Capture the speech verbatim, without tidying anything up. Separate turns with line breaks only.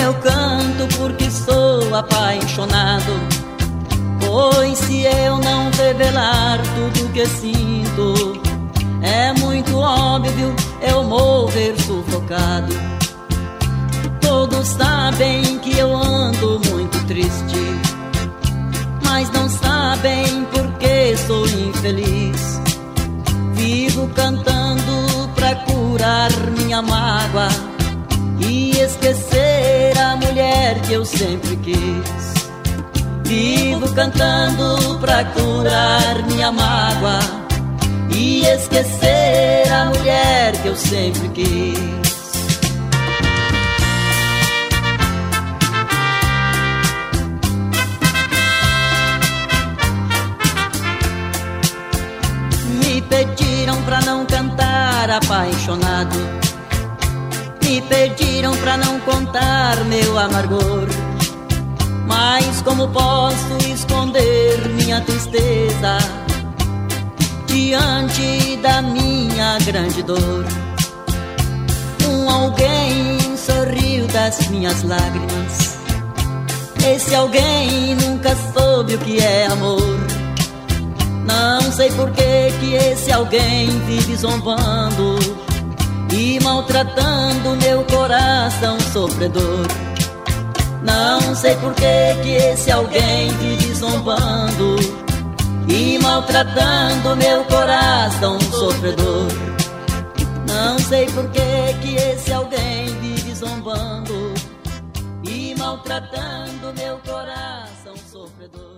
Eu canto porque sou apaixonado, pois se eu não revelar tudo que sinto, é muito óbvio eu morrer sufocado. Todos sabem que eu ando muito triste, mas não sabem por que sou infeliz. Vivo cantando pra curar minha mágoa e esquecer a mulher que eu sempre quis. Vivo cantando pra curar minha mágoa e esquecer a mulher que eu sempre quis. Me pediram pra não cantar apaixonado, me pediram pra não contar meu amargor. Mas como posso esconder minha tristeza diante da minha grande dor? Um alguém sorriu das minhas lágrimas, esse alguém nunca soube o que é amor. Não sei por que que esse alguém vive zombando e maltratando meu coração sofredor. Não sei por que que esse alguém vive zombando e maltratando meu coração sofredor. Não sei por que que esse alguém vive zombando e maltratando meu coração sofredor.